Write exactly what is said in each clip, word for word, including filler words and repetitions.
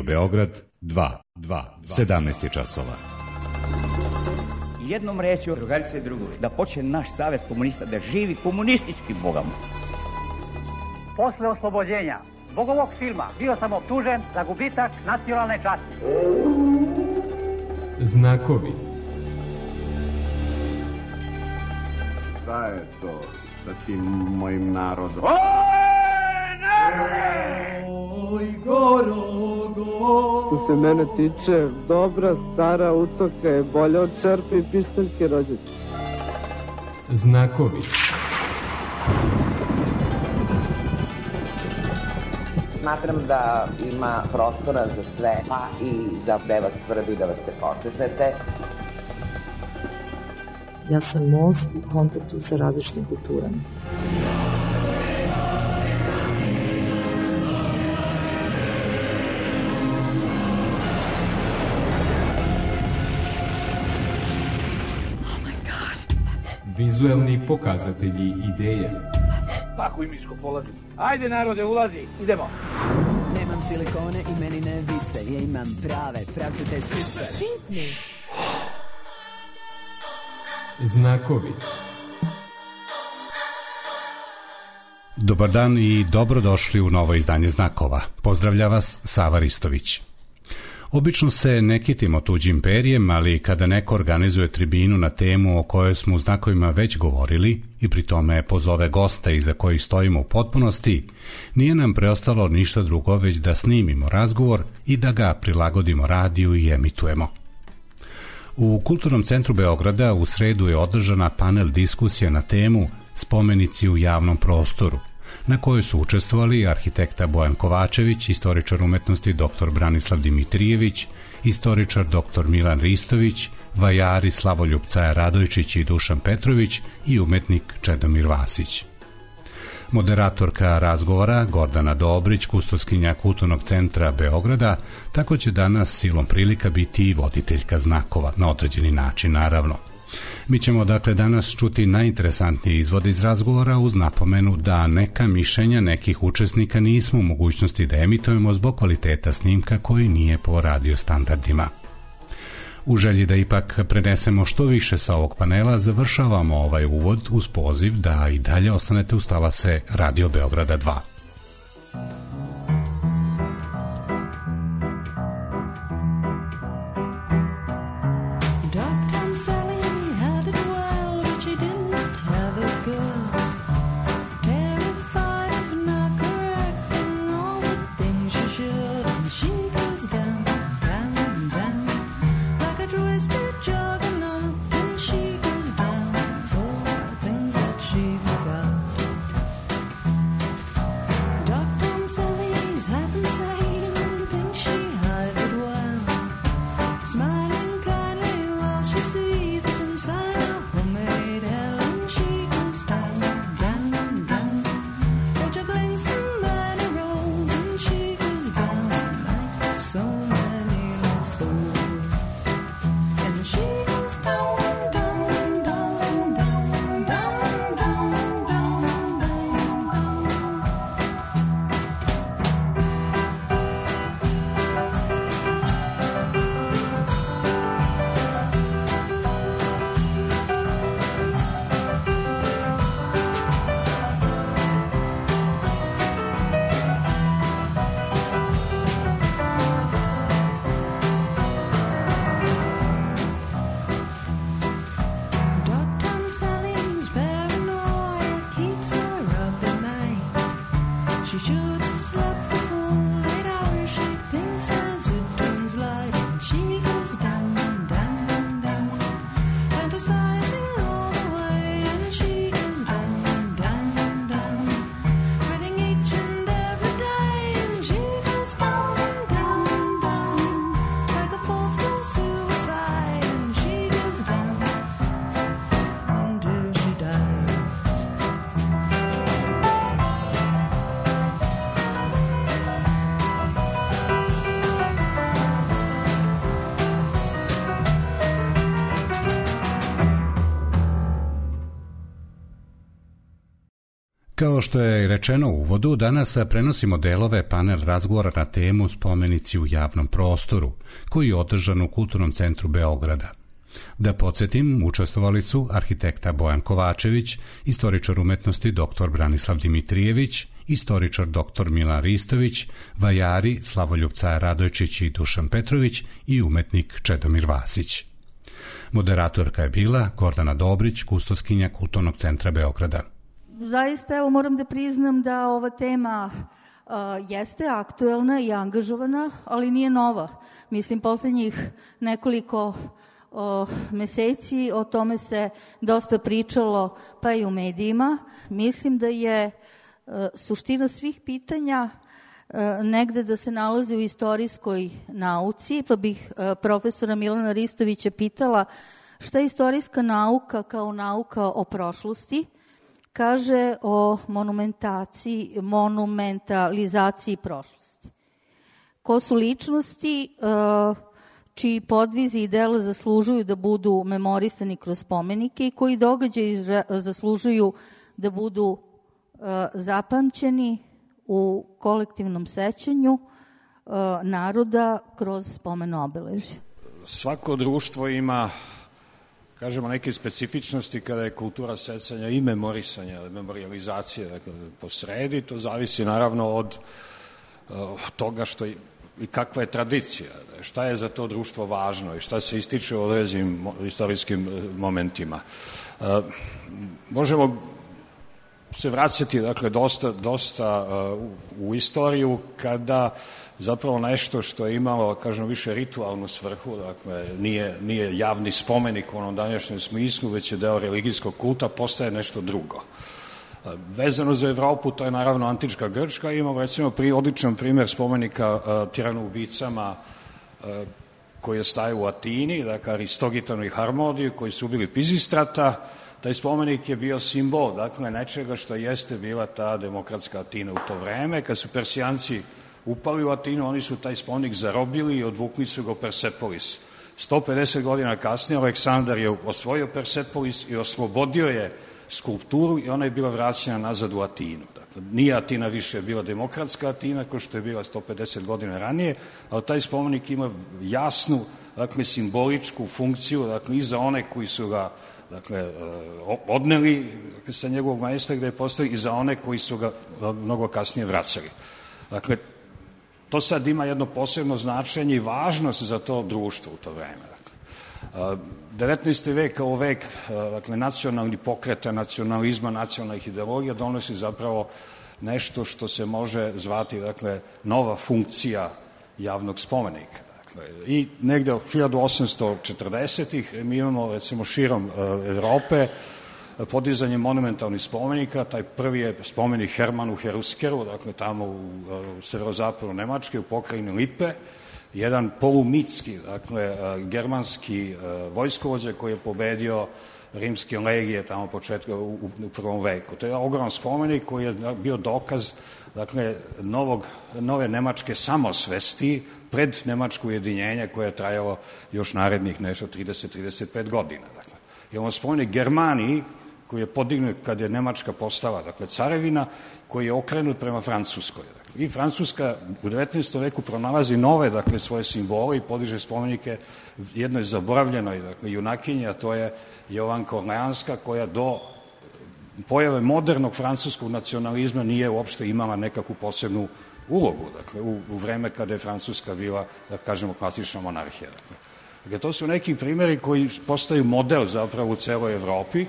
Beograd dva, sedamnaest je časova. Jednom rečju, drugarice i drugovi, da počne naš savez komunista da živi komunističkim bogama. Posle oslobođenja zbog ovog filma bio sam optužen za gubitak nacionalne časti. Znakovi. Šta je to sa tim mojim narodom? Oj, narode! Oj, Gorogo! Što se mene tiče, dobra stara utoka je bolja od čerpe i pištaljke rođaka. Znakovi. Smatram da ima prostora za sve, pa i za gde vas tvrdi da vas se počešete. Ja sam most u kontaktu sa različitim kulturama. Vizuelni pokazatelji ideja. Pakuj miško, polazi. Ajde narode, ulazi, idemo. Nemam silikone i meni ne vise, ja imam prave, pravcete sise. Pitni. Znakovi. Dobar dan i dobrodošli u novo izdanje Znakova. Pozdravlja vas Sava Ristović. Obično se ne kitimo tuđim perjem, ali kada neko organizuje tribinu na temu o kojoj smo u Znakovima već govorili i pri tome pozove gosta iza kojih stojimo u potpunosti, nije nam preostalo ništa drugo već da snimimo razgovor i da ga prilagodimo radiju i emitujemo. U Kulturnom centru Beograda u sredu je održana panel diskusija na temu Spomenici u javnom prostoru, na kojoj su učestvovali arhitekta Bojan Kovačević, istoričar umetnosti dr. Branislav Dimitrijević, istoričar dr. Milan Ristović, vajari Slavoljub Caja Radojčić i Dušan Petrović i umetnik Čedomir Vasić. Moderatorka razgovora Gordana Dobrić, kustoskinja Kulturnog centra Beograda, tako će danas silom prilika biti i voditeljka Znakova, na određeni način naravno. Mi ćemo dakle danas čuti najinteresantnije izvode iz razgovora uz napomenu da neka mišljenja nekih učesnika nismo u mogućnosti da emitujemo zbog kvaliteta snimka koji nije po radio standardima. U želji da ipak prenesemo što više sa ovog panela, završavamo ovaj uvod uz poziv da i dalje ostanete uz talase Radio Beograda dva. Sally Kao što je rečeno u uvodu, danas prenosimo delove panel razgovora na temu Spomenici u javnom prostoru, koji je održan u Kulturnom centru Beograda. Da podsjetim, učestvovali su arhitekta Bojan Kovačević, istoričar umetnosti dr Branislav Dimitrijević, istoričar dr Milan Ristović, vajari Slavoljub Caja Radojčić i Dušan Petrović i umetnik Čedomir Vasić. Moderatorka je bila Gordana Dobrić, kustoskinja Kulturnog centra Beograda. Zaista, evo, moram da priznam da ova tema uh, jeste aktuelna i angažovana, ali nije nova. Mislim, poslednjih nekoliko uh, meseci o tome se dosta pričalo, pa i u medijima. Mislim da je uh, suština svih pitanja uh, negde da se nalazi u istorijskoj nauci, pa bih uh, profesora Milana Ristovića pitala šta je istorijska nauka kao nauka o prošlosti, kaže o monumentaciji, monumentalizaciji prošlosti. Ko su ličnosti uh, čiji podvizi i dela zaslužuju da budu memorisani kroz spomenike i koji događaji zaslužuju da budu uh, zapamćeni u kolektivnom sećanju uh, naroda kroz spomen obeležja. Svako društvo ima, kažemo, neke specifičnosti kada je kultura sećanja i memorisanja, memorijalizacije, dakle, po sredi. To zavisi naravno od uh, toga što je, i kakva je tradicija, šta je za to društvo važno i šta se ističe u određenim istorijskim momentima. Uh, možemo se vraćati, dakle, dosta, dosta uh, u istoriju kada zapravo nešto što je imalo, kažemo, više ritualnu svrhu, dakle, nije, nije javni spomenik u onom današnjem smislu, već je deo religijskog kulta, postaje nešto drugo. Vezano za Evropu, to je naravno antička Grčka, imamo recimo pri, odličan primjer spomenika uh, tiranoubicama uh, koji je staje u Atini, dakle Aristogitanu i Harmodiju, koji su ubili Pizistrata. Taj spomenik je bio simbol, dakle, nečega što jeste bila ta demokratska Atina u to vreme. Kad su Persijanci upali u Atinu, oni su taj spomenik zarobili i odvukli su ga u Persepolis. sto pedeset godina kasnije Aleksandar je osvojio Persepolis i oslobodio je skulpturu i ona je bila vraćena nazad u Atinu. Dakle, nije Atina više bila demokratska Atina, kao što je bila sto pedeset godina ranije, ali taj spomenik ima jasnu, dakle, simboličku funkciju, dakle, i za one koji su ga, dakle, odneli sa njegovog mesta gde je postavio, i za one koji su ga mnogo kasnije vraćali. Dakle, to sad ima jedno posebno značenje i važnost za to društvo u to vreme. Dakle, devetnaesti vek kao vek, dakle, nacionalni pokreta, nacionalizma, nacionalnih ideologija donosi zapravo nešto što se može zvati, dakle, nova funkcija javnog spomenika. Dakle, i negde od hiljadu osamsto četrdesetih mi imamo, recimo, širom Evrope podizanje monumentalnih spomenika. Taj prvi je spomenik Hermanu Heruskeru, dakle, tamo u, u severozapadu Nemačke, u pokrajini Lipe, jedan polumitski, dakle, germanski vojskovođa koji je pobedio rimske legije tamo početka u, u prvom veku. To je ogroman spomenik koji je bio dokaz, dakle, novog, nove nemačke samosvesti pred nemačko ujedinjenje koje je trajalo još narednih nešto trideset do trideset pet godina. Dakle, imamo spomenik Germaniji koji je podignut kad je Nemačka postala, dakle, carevina, koji je okrenut prema Francuskoj. Dakle, i Francuska u devetnaestom veku pronalazi nove, dakle, svoje simbole i podiže spomenike jednoj zaboravljenoj, dakle, junakinji, a to je Jovanka Orleanska, koja do pojave modernog francuskog nacionalizma nije uopšte imala nekakvu posebnu ulogu, dakle, u, u vreme kada je Francuska bila, da kažemo, klasična monarhija. Dakle, dakle, to su neki primjeri koji postaju model zapravo u celoj Evropi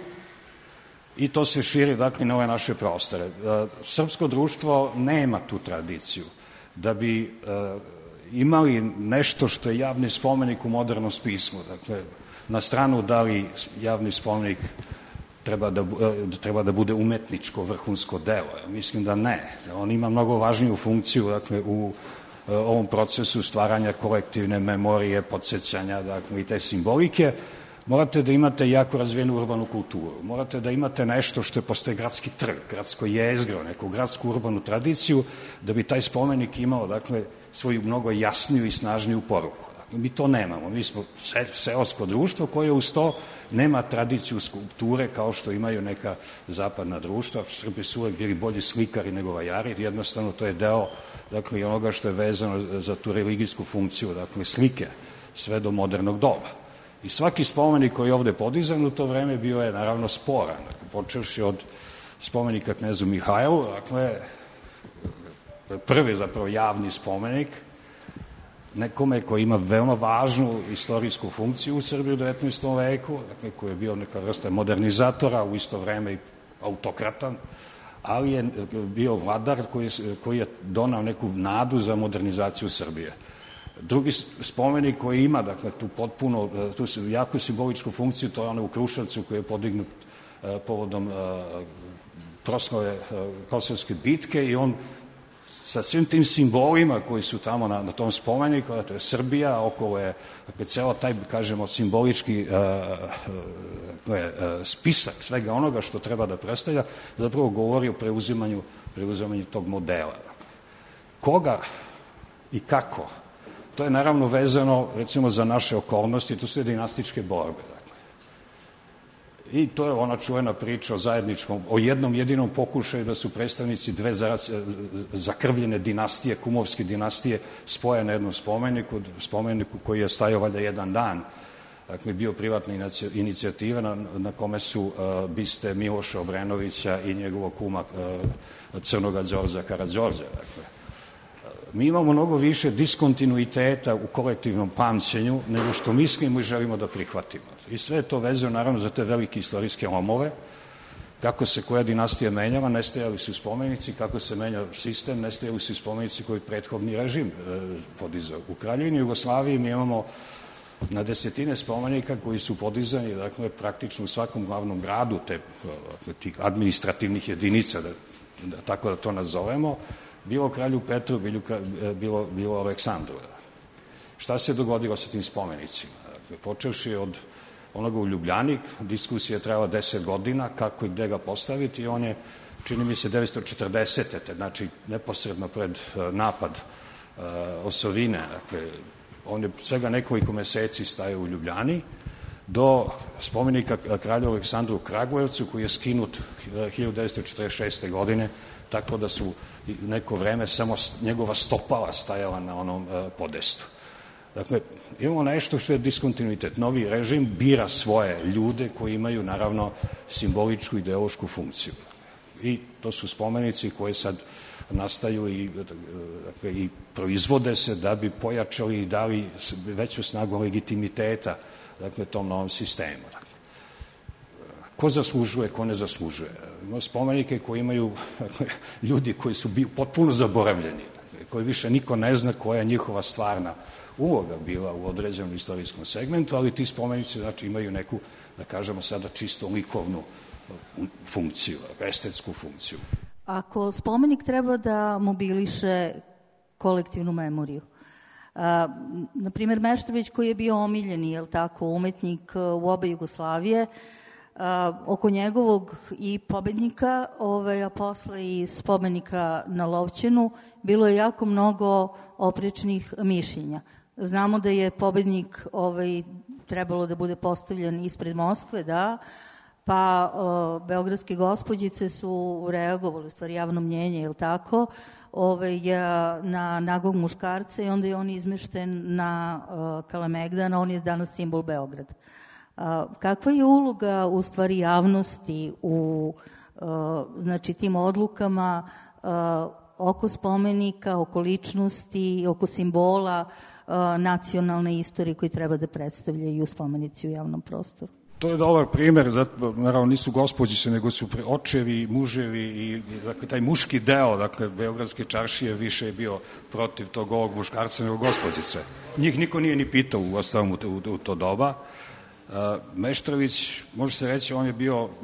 i to se širi, dakle, na ove naše prostore. Srpsko društvo nema tu tradiciju. Da bi e, imali nešto što je javni spomenik u modernom spismu, dakle, na stranu da li javni spomenik treba da, treba da bude umetničko vrhunsko delo. Ja mislim da ne. On ima mnogo važniju funkciju, dakle, u ovom procesu stvaranja kolektivne memorije, podsjećanja, dakle, i te simbolike. Morate da imate jako razvijenu urbanu kulturu. Morate da imate nešto što je postoje gradski trg, gradsko jezgro, neku gradsku urbanu tradiciju, da bi taj spomenik imao, dakle, svoju mnogo jasniju i snažniju poruku. Mi to nemamo. Mi smo seosko društvo koje uz to nema tradiciju skulpture kao što imaju neka zapadna društva. Srbi su uvek bili bolji slikari nego vajari. Jednostavno to je deo, dakle, i onoga što je vezano za tu religijsku funkciju, dakle, slike, sve do modernog doba. I svaki spomenik koji je ovde podizan u to vreme bio je naravno sporan. Dakle, počevši od spomenika knezu Mihajlu, dakle, prvi zapravo javni spomenik nekome koji ima veoma važnu istorijsku funkciju u Srbiji u devetnaestom veku, dakle, koji je bio neka vrsta modernizatora, u isto vreme i autokratan, ali je bio vladar koji je, koji je donao neku nadu za modernizaciju Srbije. Drugi spomenik koji ima, dakle, tu potpuno, tu jako simboličku funkciju, to je ono u Kruševcu koji je podignut povodom proslave Kosovske bitke i on sa svim tim simbolima koji su tamo na, na tom spomeniku, to je Srbija, okolo je, dakle, ceo taj, kažemo, simbolički uh, uh, spisak svega onoga što treba da predstavlja, zapravo govori o preuzimanju, preuzimanju tog modela. Koga i kako? To je naravno vezano, recimo, za naše okolnosti, to su dinastičke borbe. I to je ona čuvena priča o zajedničkom, o jednom jedinom pokušaju da su predstavnici dve zakrvljene dinastije, kumovske dinastije, spoje na jednom spomeniku, spomeniku koji je stajao valjda jedan dan. Dakle, bio privatna inicijativa na, na kome su uh, biste Miloša Obrenovića i njegovog kuma uh, Crnoga Đorđa Karađorđa. Dakle, mi imamo mnogo više diskontinuiteta u kolektivnom pamćenju nego što mislimo i želimo da prihvatimo. I sve je to vezano naravno za te velike istorijske lomove. Kako se koja dinastija menjala, nestajali su spomenici, kako se menja sistem, nestajali su spomenici koji prethodni režim e, podizao. U Kraljevini Jugoslaviji mi imamo na desetine spomenika koji su podizani, dakle, praktično u svakom glavnom gradu te, dakle, tih administrativnih jedinica, da, da, tako da to nazovemo, bilo kralju Petru, bilo, bilo, bilo Aleksandru. Šta se dogodilo sa tim spomenicima? Dakle, počevši od onoga u Ljubljani, diskusija je trajala deset godina, kako i gde ga postaviti, i on je, čini mi se, devetsto četrdesete. Znači, neposredno pred napad uh, osovine, dakle, on je svega nekoliko meseci stajao u Ljubljani, do spomenika kralju Aleksandru u Kragujevcu, koji je skinut hiljadu devetsto četrdeset šeste. godine, tako da su neko vreme samo njegova stopala stajala na onom uh, podestu. Dakle, imamo nešto što je diskontinuitet. Novi režim bira svoje ljude koji imaju, naravno, simboličku ideološku funkciju. I to su spomenici koje sad nastaju i, dakle, i proizvode se da bi pojačali i dali veću snagu legitimiteta, dakle, tom novom sistemu. Dakle, ko zaslužuje, ko ne zaslužuje. Imamo spomenike koji imaju, dakle, ljudi koji su potpuno zaboravljeni, dakle, koji više niko ne zna koja je njihova stvarna uloga bila u određenom istorijskom segmentu, ali ti spomenici, znači, imaju neku, da kažemo sada, čisto likovnu funkciju, estetsku funkciju. Ako spomenik treba da mobiliše kolektivnu memoriju, a, na primjer Meštrović koji je bio omiljeni, je li tako, umetnik u oba Jugoslavije, a, oko njegovog i pobednika, ovaj, a posle i spomenika na Lovćenu, bilo je jako mnogo oprečnih mišljenja. Znamo da je pobednik ovaj, trebalo da bude postavljen ispred Moskve, da, pa o, beogradske gospođice su reagovali, u stvari javno mnjenje, je li tako, ovaj, na nagog muškarca, i onda je on izmešten na o, Kalemegdana, on je danas simbol Beograda. A, kakva je uloga, u stvari, javnosti u o, znači, tim odlukama o, oko spomenika, oko ličnosti, oko simbola o, nacionalne istorije koji treba da predstavljaju spomenici u javnom prostoru? To je dobar primer, naravno nisu gospođice, nego su očevi, muževi i, dakle, taj muški deo, dakle, Beogradske čaršije više je bio protiv tog ovog muškarca nego gospođice. Njih niko nije ni pitao u ostalom u, u, u to doba. Uh, Meštrović, može se reći, on je bio uh,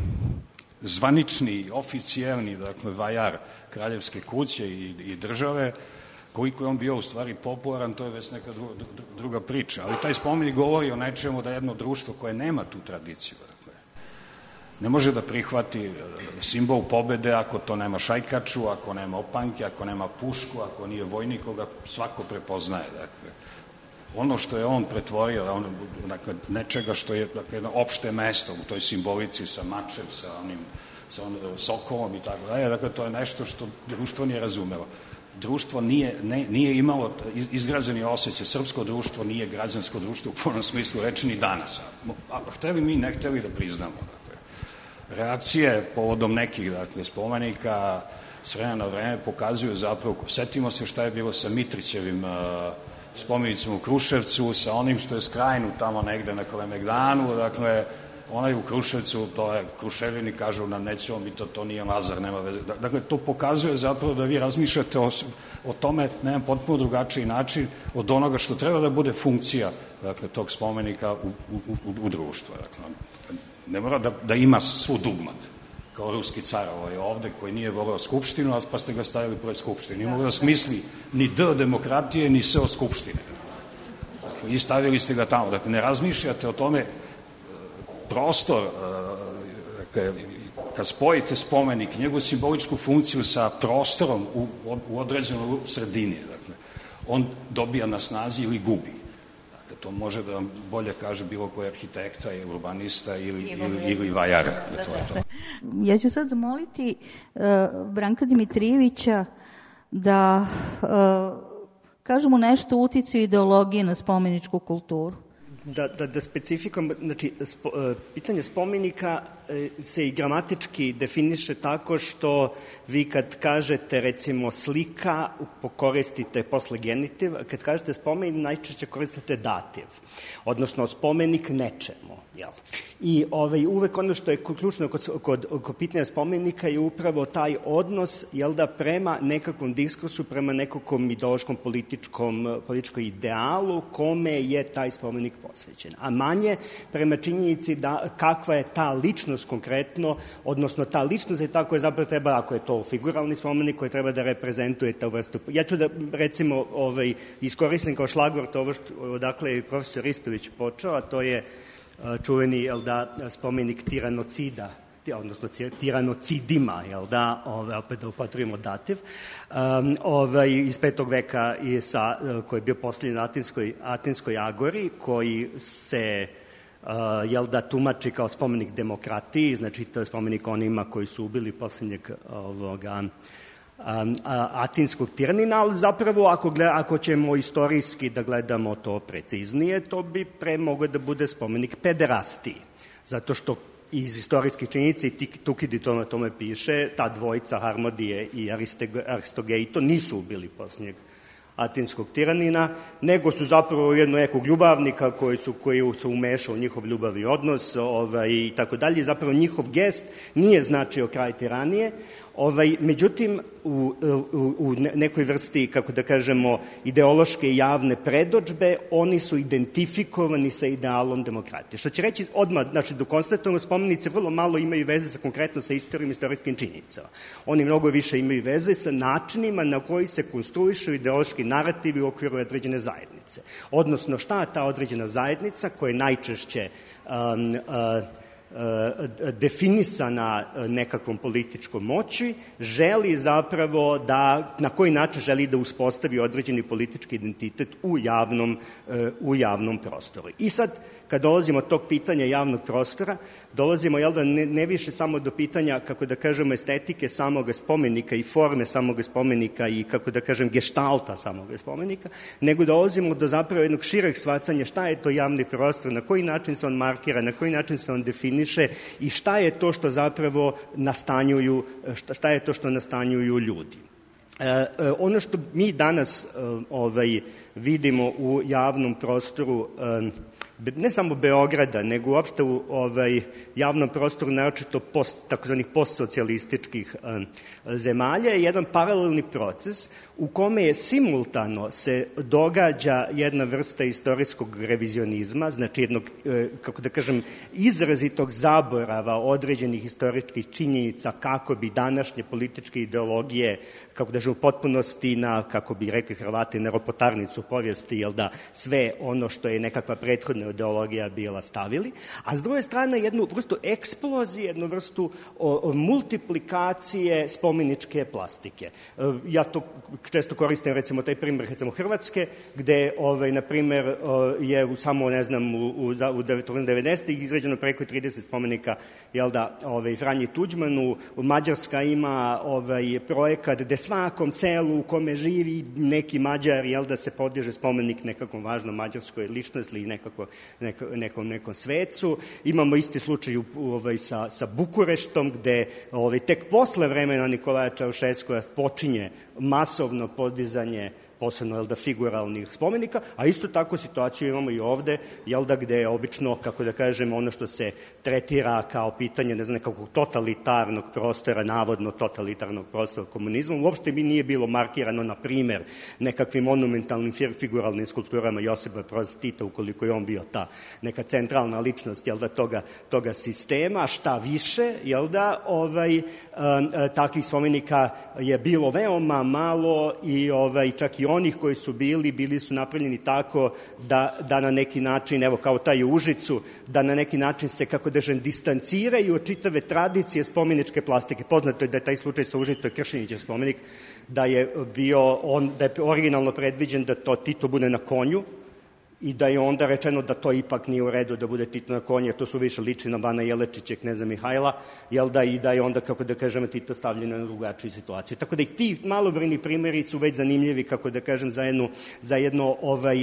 zvanični, oficijelni, dakle, vajar kraljevske kuće i, i države. Koliko je on bio u stvari popularan, to je već neka druga, druga priča. Ali taj spomenik govori o nečemu da jedno društvo koje nema tu tradiciju, dakle, ne može da prihvati simbol pobede ako to nema šajkaču, ako nema opanke, ako nema pušku, ako nije vojnik koga svako prepoznaje. Dakle, ono što je on pretvorio, ono, dakle, nečega što je dakle, jedno opšte mesto u toj simbolici sa mačem, sa onim sa onim sokolom i tako dalje, dakle, to je nešto što društvo nije razumelo. Društvo nije, ne, nije imalo izgrađeni osjećaj, srpsko društvo nije građansko društvo u punom smislu reči ni danas. A hteli mi, ne hteli da priznamo. Dakle, reakcije povodom nekih dakle, spomenika s vremena na vreme pokazuju zapravo, setimo se šta je bilo sa Mitrićevim uh, spomenicom u Kruševcu, sa onim što je skrajnu tamo negde na Kalemegdanu, dakle, onaj u Kruševcu, to je Kruševljani kažu nam nećemo mi to, to nije Lazar, nema veze. Dakle, to pokazuje zapravo da vi razmišljate o, o tome na jedan potpuno drugačiji način od onoga što treba da bude funkcija dakle, tog spomenika u, u, u, u društvu. Dakle, ne mora da, da ima svu dugmat, kao ruski car ovaj ovde, koji nije voleo Skupštinu, pa ste ga stavili pored Skupštine. Nije mogao da smisli ni D demokratije, ni S o Skupštine. Dakle, i stavili ste ga tamo. Dakle, ne razmišljate o tome prostor, dakle, kad spojite spomenik, njegovu simboličku funkciju sa prostorom u, u određenoj sredini, dakle, on dobija na snazi ili gubi. Dakle, to može da vam bolje kaže bilo koji arhitekta, ili urbanista ili, ili, ili vajar. Dakle, to je to. Ja ću sad zamoliti uh, Branka Dimitrijevića da uh, kažemo nešto o uticaju ideologije na spomeničku kulturu. Da, da, da specifikom, znači, spo, pitanje spomenika se i gramatički definiše tako što vi kad kažete, recimo, slika, koristite posle genitiv, kad kažete spomenik, najčešće koristite dativ, odnosno spomenik nečemu. Jel? I ovaj, uvek ono što je ključno kod, kod, kod pitanja spomenika je upravo taj odnos, jel da, prema nekakvom diskursu, prema nekakvom ideološkom političkom, političkom idealu kome je taj spomenik posvećen. A manje prema činjenici da kakva je ta ličnost konkretno, odnosno ta ličnost je ta koja zapravo treba, ako je to figuralni spomenik koji treba da reprezentuje ta vrstu. Ja ću da, recimo, ovaj, iskoristim kao šlagvort ovo što, odakle je profesor Ristović počeo, a to je čuveni, jel da, spomenik tiranocida, odnosno tiranocidima, jel da, ove, opet da upotrebimo dativ, um, ovaj, iz petog veka i sa, koji je bio posljednji na Atinskoj, Atinskoj agori, koji se Uh, jel da, tumači kao spomenik demokratiji, znači to je spomenik onima koji su ubili posljednjeg ovoga um, atinskog tiranina, ali zapravo ako, gleda, ako ćemo istorijski da gledamo to preciznije, to bi pre mogao da bude spomenik pederastiji, zato što iz istorijskih činjenica i Tukidi to na tome piše, ta dvojica Harmodije i Aristogeito nisu ubili posljednjeg atinskog tiranina, nego su zapravo jedno nekog ljubavnika koji su, koji su umešao u njihov ljubavni odnos ovaj, i tako dalje. Zapravo njihov gest nije značio kraj tiranije, ovaj, međutim u, u, u nekoj vrsti, kako da kažemo, ideološke i javne predođbe, oni su identifikovani sa idealom demokratije. Što će reći odmah, znači, do konstatovano spomenice vrlo malo imaju veze sa konkretno sa istorijom i istorijskim činjenicama. Oni mnogo više imaju veze sa načinima na koji se konstruišu ideološki narativi u okviru određene zajednice. Odnosno, šta ta određena zajednica, koja je najčešće um, uh, definisana nekakvom političkom moći, želi zapravo da, na koji način želi da uspostavi određeni politički identitet u javnom, u javnom prostoru. I sad, kad dolazimo od tog pitanja javnog prostora, dolazimo, jel da, ne, ne više samo do pitanja, kako da kažemo, estetike samog spomenika i forme samog spomenika i, kako da kažem, geštalta samog spomenika, nego dolazimo do zapravo jednog šireg shvatanja šta je to javni prostor, na koji način se on markira, na koji način se on definiše i šta je to što zapravo nastanjuju, šta, šta je to što nastanjuju ljudi. E, ono što mi danas ovaj, vidimo u javnom prostoru, ne samo Beograda, nego uopšte u ovaj, javnom prostoru, naročito post, takozvanih postsocijalističkih um, zemalja, je jedan paralelni proces u kome je simultano se događa jedna vrsta istorijskog revizionizma, znači jednog, kako da kažem, izrazitog zaborava određenih historičkih činjenica kako bi današnje političke ideologije, kako da kažem, u potpunosti na, kako bi rekli Hrvati, na ropotarnicu povijesti, jel da sve ono što je nekakva prethodna određena ideologija bila stavili, a s druge strane jednu vrstu eksplozije, jednu vrstu o, o multiplikacije spomeničke plastike. Ja to često koristim, recimo, taj primjer, recimo, Hrvatske, gde, ovaj, na primjer, je u samo, ne znam, u, u, u devedesetih izrađeno preko trideset spomenika, jel da, ovaj, Franji Tuđmanu. Mađarska ima ovaj, projekat gde svakom selu u kome živi neki Mađar, jel da, se podiže spomenik nekakvom važnom mađarskoj ličnosti ili nekako, neko, nekom, nekom svecu. Imamo isti slučaj u, ovaj, sa, sa Bukureštom, gde ovaj, tek posle vremena Nikolaja Čaušeskova počinje masovno podizanje posebno, jel da, figuralnih spomenika, a isto tako situaciju imamo i ovde, jel da, gde je obično, kako da kažem, ono što se tretira kao pitanje, ne znam, nekakvog totalitarnog prostora, navodno totalitarnog prostora komunizma, uopšte bi nije bilo markirano, na primer, nekakvim monumentalnim figuralnim skulpturama Josipa Broza Tita, ukoliko je on bio ta neka centralna ličnost, jel da, toga, toga sistema, šta više, jel da, ovaj, takvih spomenika je bilo veoma malo i ovaj, čak i onih koji su bili, bili su napravljeni tako da, da na neki način, evo kao taj u Užicu, da na neki način se, kako držem, distanciraju od čitave tradicije spomeničke plastike. Poznato je da je taj slučaj sa Užicu, to je Kršinićev spomenik, da je bio, on, da je originalno predviđen da to Tito bude na konju, i da je onda rečeno da to ipak nije u redu da bude Tito na konju, to su više liči na Bana Jelečića, kneza Mihajla, jel da, i da je onda, kako da kažem, Tito stavljeno na drugačiju situaciju. Tako da i ti malobrojni primjeri su već zanimljivi, kako da kažem, za jedno, za jedno ovaj,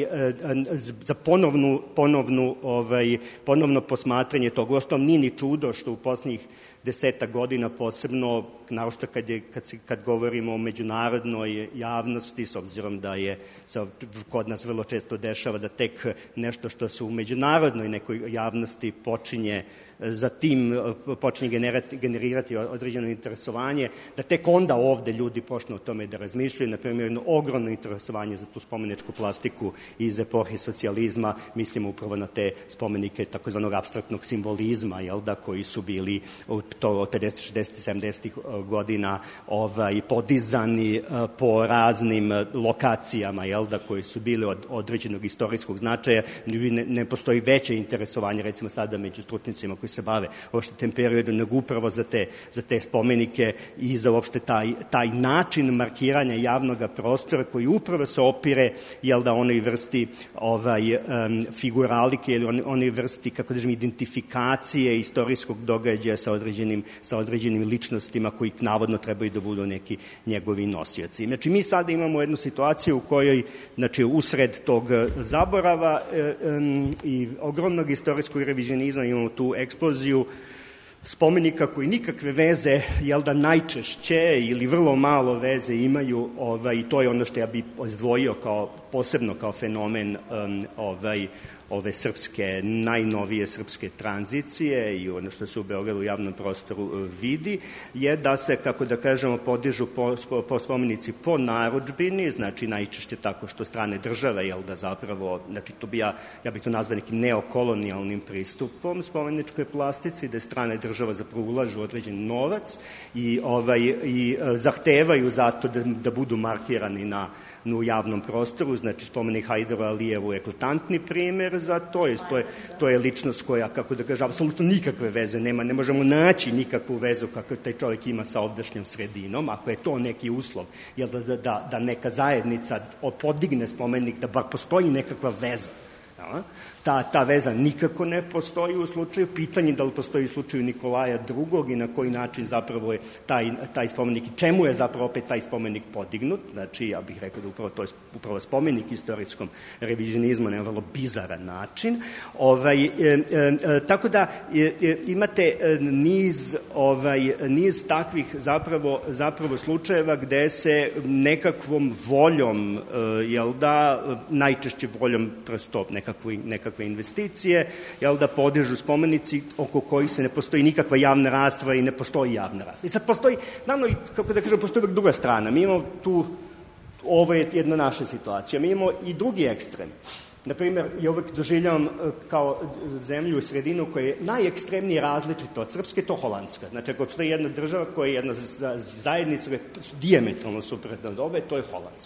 za ponovnu, ponovnu, ovaj, ponovno posmatranje tog. Uostalom, nije ni čudo što u posljednjih desetak godina, posebno, naošto kad, je, kad, kad govorimo o međunarodnoj javnosti, s obzirom da je sa, kod nas vrlo često dešava da tek nešto što se u međunarodnoj nekoj javnosti počinje za tim počinje generati, generirati određeno interesovanje, da tek onda ovde ljudi počnu o tome da razmišljaju. Na primjer, jedno ogromno interesovanje za tu spomeničku plastiku iz epohe socijalizma, mislimo upravo na te spomenike takozvanog apstraktnog simbolizma, jel da, koji su bili to od pedesetih, šezdesetih, sedamdesetih godina ovaj, podizani po raznim lokacijama, jel da, koji su bili od određenog istorijskog značaja. Ne, ne postoji veće interesovanje, recimo sada među stručnicima koji se bave uopšte tem periodu, nego upravo za te, za te spomenike i za uopšte taj, taj način markiranja javnog prostora koji upravo se opire, jel da, onoj vrsti ovaj, um, figuralike ili on, onoj vrsti, kako da kažem, identifikacije istorijskog događaja sa određenim, sa određenim ličnostima koji navodno trebaju da budu neki njegovi nosioci. Znači, mi sada imamo jednu situaciju u kojoj, znači, usred tog zaborava um, i ogromnog istorijskog revizionizma imamo tu eksploziju spomenika koji nikakve veze, jel da, najčešće ili vrlo malo veze imaju, ovaj, to je ono što ja bih izdvojio kao, posebno kao fenomen um, ovaj, ove srpske, najnovije srpske tranzicije i ono što se u Beogradu u javnom prostoru vidi, je da se, kako da kažemo, podižu po, po spomenici po narudžbini, znači najčešće tako što strane države, jel da, zapravo, znači to bi ja, ja bih to nazvao nekim neokolonijalnim pristupom spomeničkoj plastici, da strane država zapravo ulažu određen novac i, ovaj, i zahtevaju zato da, da budu markirani na u javnom prostoru. Znači, spomenik Hajdaru Alijevu je eklatantni primer za to. To je, to je ličnost koja, kako da kažem, apsolutno nikakve veze nema. Ne možemo naći nikakvu vezu kako taj čovjek ima sa ovdašnjom sredinom. Ako je to neki uslov, jel da, da, da neka zajednica podigne spomenik, da bar postoji nekakva veza. Ja? Ta, ta veza nikako ne postoji u slučaju. Pitanje da li postoji u slučaju Nikolaja drugog i na koji način zapravo je taj, taj spomenik i čemu je zapravo opet taj spomenik podignut. Znači, ja bih rekao da upravo to je upravo spomenik istorijskom revizionizmu na vrlo bizaran način. Ovaj, e, e, tako da e, e, imate niz, ovaj, niz takvih zapravo, zapravo slučajeva gde se nekakvom voljom, e, jel da, najčešće voljom prosto nekakvi, nekakve investicije, jel da, podižu spomenici oko kojih se ne postoji nikakva javna rasprava i ne postoji javna rasprava. I sad postoji, naravno, kako da kažem, postoji uvek druga strana. Mi imamo tu, ovo je jedna naša situacija, mi imamo i drugi ekstrem. Naprimjer, ja uvek doživljavam kao zemlju u sredinu koja je najekstremnije različita od Srpske, to Holandska. Znači, ako postoji jedna država koja je jedna zajednica koja je dijametralno suprotna od ove, to je Holandska.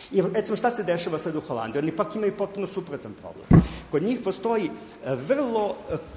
I recimo šta se dešava sad u Holandiji? Oni pak imaju potpuno suprotan problem. Kod njih postoji vrlo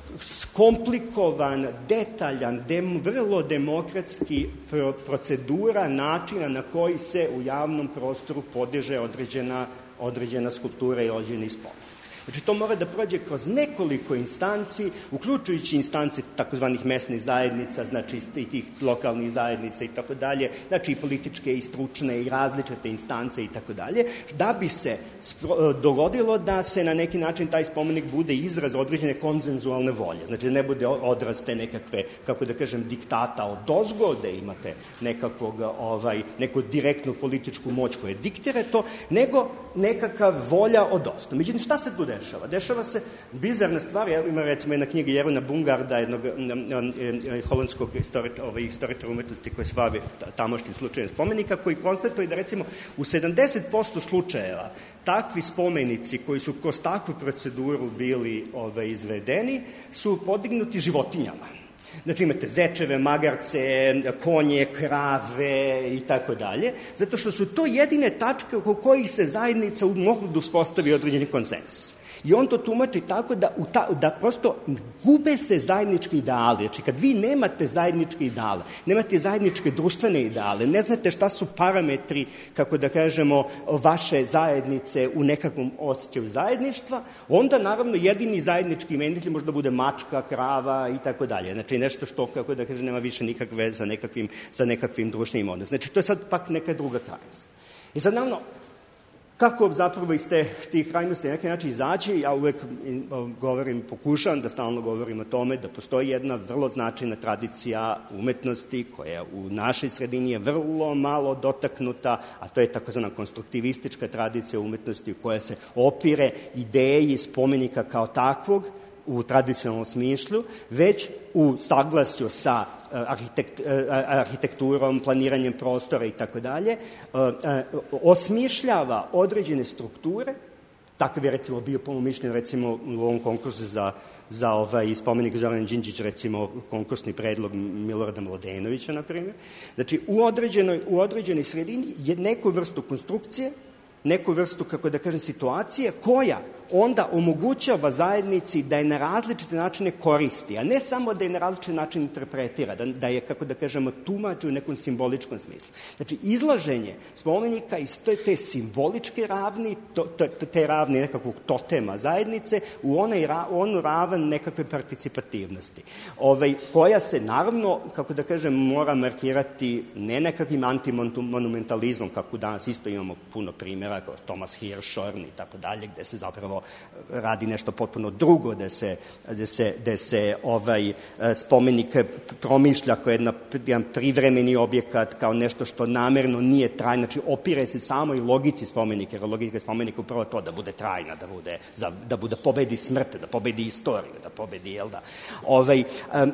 komplikovan, detaljan, dem, vrlo demokratski procedura načina na koji se u javnom prostoru podiže određena, određena skulptura i određeni spomenik. Znači, to mora da prođe kroz nekoliko instanci, uključujući instance takozvanih mesnih zajednica, znači i tih lokalnih zajednica i tako dalje, znači i političke i stručne i različite instance i tako dalje, da bi se dogodilo da se na neki način taj spomenik bude izraz određene konsenzualne volje. Znači, da ne bude odraz te nekakve, kako da kažem, diktata od ozgode, imate nekakvog, ovaj, neku direktnu političku moć koja diktira to, nego nekakav volja od ozdo. Međutim, šta se tu dešava? Dešava se bizarna stvar, ima recimo jedna knjiga Jeruna Bungarda, jednog holandskog istoričara umetnosti koji se bavi tamošnjim slučajem spomenika, koji konstatuje da recimo u sedamdeset posto slučajeva takvi spomenici koji su kroz takvu proceduru bili ove, izvedeni su podignuti životinjama. Znači imate zečeve, magarce, konje, krave i tako dalje, zato što su to jedine tačke oko kojih se zajednica mogla da uspostavi određeni konsensus. I on to tumači tako da, ta, da prosto gube se zajednički ideali. Znači, kad vi nemate zajedničke ideale, nemate zajedničke društvene ideale, ne znate šta su parametri, kako da kažemo, vaše zajednice u nekakvom osjećaju zajedništva, onda, naravno, jedini zajednički imenitelj može da bude mačka, krava i tako dalje. Znači, nešto što, kako da kažem, nema više nikakve veze sa nekakvim, sa nekakvim društvenim odnosom. Znači, to je sad pak neka druga krajnost. I sad, naravno, kako zapravo iz te, tih krajnosti na neki način izaći, ja uvek govorim, pokušam da stalno govorim o tome da postoji jedna vrlo značajna tradicija umetnosti koja u našoj sredini je vrlo malo dotaknuta, a to je takozvana konstruktivistička tradicija umetnosti koja se opire ideji spomenika kao takvog u tradicionalnom smislu, već u saglasju sa arhitekt, arhitekturom, planiranjem prostora i tako dalje, osmišljava određene strukture. Takav je recimo bio po mom mišljenju recimo u ovom konkursu za, za ovaj spomenik Zoran Đinđić, recimo konkursni predlog Milorada Mladenovića, na primjer. Znači, u određenoj, u određenoj sredini je neku vrstu konstrukcije, neku vrstu, kako da kažem, situacije koja onda omogućava zajednici da je na različite načine koristi, a ne samo da je na različite načine interpretira, da, da je, kako da kažemo, tumači u nekom simboličkom smislu. Znači, izlaženje spomenika iz te, te simboličke ravni, to, te, te ravni nekakvog totema zajednice, u onaj, onu ravan nekakve participativnosti, ovaj, koja se, naravno, kako da kažem, mora markirati ne nekakvim antimonumentalizmom, kako danas isto imamo puno primjera, kao Thomas Hirschhorn i tako dalje, gde se zapravo radi nešto potpuno drugo, da se, da se, da se ovaj spomenik promišlja kao jedna, jedan privremeni objekat, kao nešto što namerno nije trajno, znači opire se samo i logici spomenika, jer logika spomenika upravo to, da bude trajna, da bude, za, da bude pobedi smrt, da pobedi istoriju, da pobedi, jel da? Ovaj,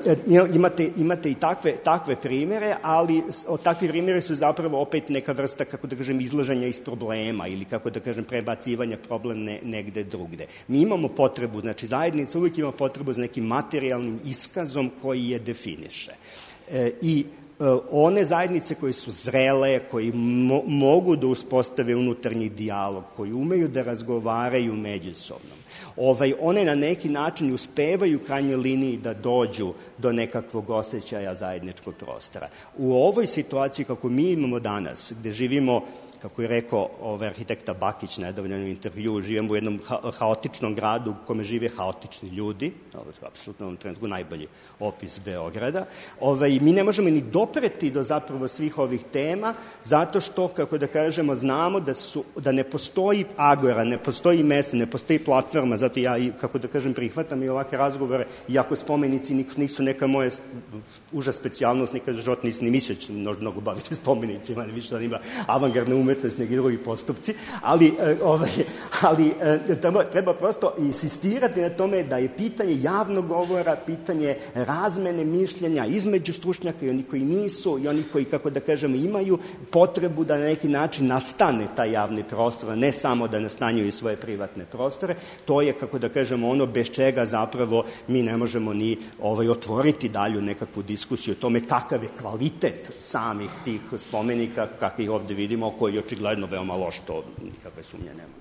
imate, imate i takve, takve primere, ali takvi primere su zapravo opet neka vrsta, kako da kažem, izlaženja iz problema ili, kako da kažem, prebacivanja problem ne, negde drugde. Mi imamo potrebu, znači zajednica uvijek ima potrebu za nekim materijalnim iskazom koji je definiše. E, I e, one zajednice koje su zrele, koji mo, mogu da uspostave unutarnji dijalog, koji umeju da razgovaraju međusobno, ovaj, one na neki način uspevaju u krajnjoj liniji da dođu do nekakvog osjećaja zajedničkog prostora. U ovoj situaciji kako mi imamo danas, gde živimo, kako je rekao ovaj arhitekta Bakić nedavno u intervju, živimo u jednom ha haotičnom gradu u kome žive haotični ljudi, ovo je apsolutno u ovom trenutku najbolji opis Beograda. Ovaj, mi ne možemo ni dopreti do zapravo svih ovih tema, zato što, kako da kažemo, znamo da, su, da ne postoji agora, ne postoji mesto, ne postoji platforma, zato ja, kako da kažem, prihvatam i ovakve razgovore, iako spomenici nisu neka moja uža specijalnost, nikad u životu nisam ni mislio će mnogo baviti spomenicima, više da ima avangardne umetnost, neki drugi postupci, ali, ovaj, ali treba, treba prosto insistirati na tome da je pitanje javnog govora, pitanje razmene mišljenja između stručnjaka i oni koji nisu i oni koji, kako da kažemo, imaju potrebu da na neki način nastane taj javni prostor, a ne samo da nastanjuju svoje privatne prostore. To je, kako da kažemo, ono bez čega zapravo mi ne možemo ni ovaj, otvoriti dalju nekakvu diskusiju o tome kakav je kvalitet samih tih spomenika, kakvih ovde vidimo, koji koji je očigledno veoma loš, to nikakve sumnje nema.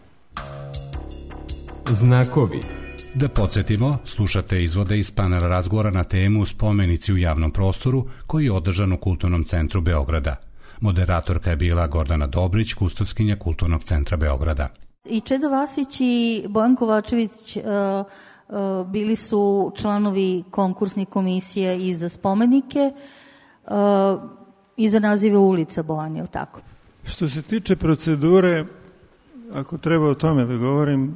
Znakovi. Da podsjetimo, slušate izvode iz panela razgovora na temu Spomenici u javnom prostoru koji je održan u Kulturnom centru Beograda. Moderatorka je bila Gordana Dobrić, kustoskinja Kulturnog centra Beograda. I Čedo Vasić i Bojan Kovačević uh, uh, bili su članovi konkursne komisije i za spomenike uh, i za nazive ulica, Bojan, je li tako? Što se tiče procedure, ako treba o tome da govorim,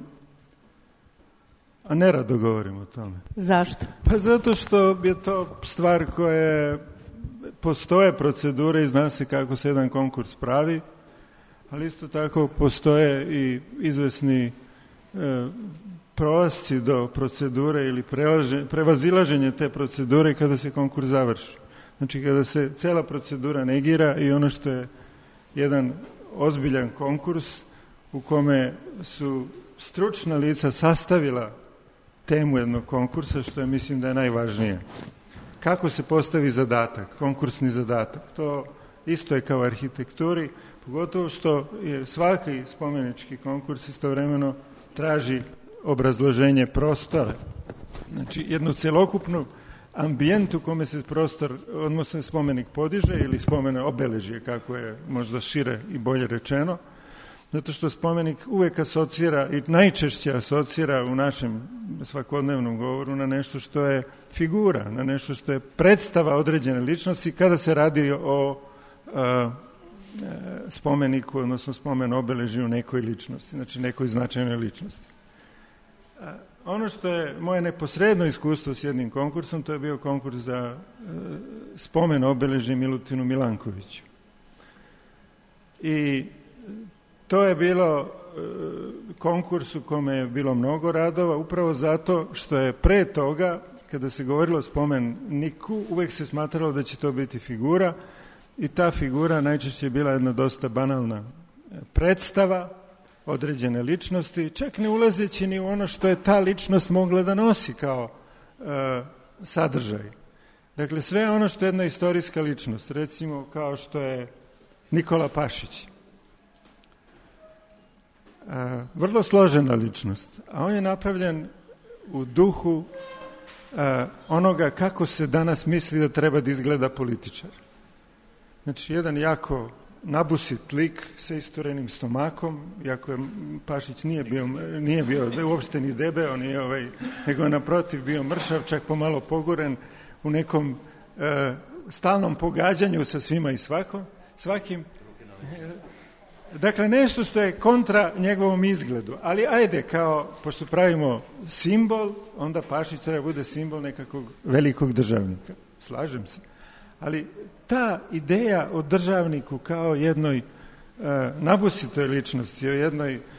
a nerado govorim o tome. Zašto? Pa zato što je to stvar koja postoje procedure i zna se kako se jedan konkurs pravi, ali isto tako postoje i izvesni e, prolasci do procedure ili prelaže, prevazilaženje te procedure kada se konkurs završi. Znači kada se cela procedura negira i ono što je jedan ozbiljan konkurs u kome su stručna lica sastavila temu jednog konkursa, što je, mislim da je najvažnije. Kako se postavi zadatak, konkursni zadatak, to isto je kao arhitekturi, pogotovo što je svaki spomenički konkurs istovremeno traži obrazloženje prostora. Znači, jednu celokupnu ambijent u kome se prostor, odnosno spomenik podiže ili spomene obeležje, kako je možda šire i bolje rečeno, zato što spomenik uvek asocira i najčešće asocira u našem svakodnevnom govoru na nešto što je figura, na nešto što je predstava određene ličnosti kada se radi o a, spomeniku, odnosno spomen obeležju nekoj ličnosti, znači nekoj značajnoj ličnosti. A, ono što je moje neposredno iskustvo s jednim konkursom, to je bio konkurs za a, spomen obeležje Milutinu Milankoviću. I to je bilo konkurs u kome je bilo mnogo radova, upravo zato što je pre toga, kada se govorilo o spomeniku, uvek se smatralo da će to biti figura i ta figura najčešće je bila jedna dosta banalna predstava određene ličnosti, čak ne ulazeći ni u ono što je ta ličnost mogla da nosi kao e, sadržaj. Dakle, sve ono što je jedna istorijska ličnost, recimo kao što je Nikola Pašić, A, vrlo složena ličnost, a on je napravljen u duhu a, onoga kako se danas misli da treba da izgleda političar. Znači, jedan jako nabusit lik sa isturenim stomakom, iako je Pašić nije bio, nije bio uopšte ni debeo, nije ovaj, nego naprotiv bio mršav, čak pomalo poguren u nekom a, stalnom pogađanju sa svima i svakom, svakim. Dakle, nešto što je kontra njegovom izgledu, ali ajde, kao, pošto pravimo simbol, onda Pašić treba bude simbol nekakvog velikog državnika. Slažem se. Ali ta ideja o državniku kao jednoj e, nabusitoj ličnosti, o jednoj, e,